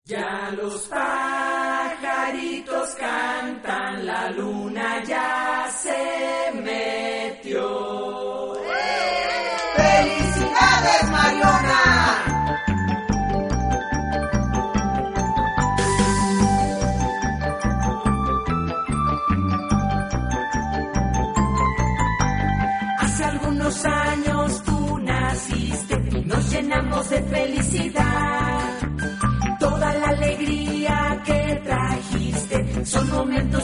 Ya los pajaritos cantan, la luna ya se metió. ¡Felicidades, Mariona! Hace algunos años tú naciste y nos llenamos de felicidad. Toda la alegría que trajiste son momentos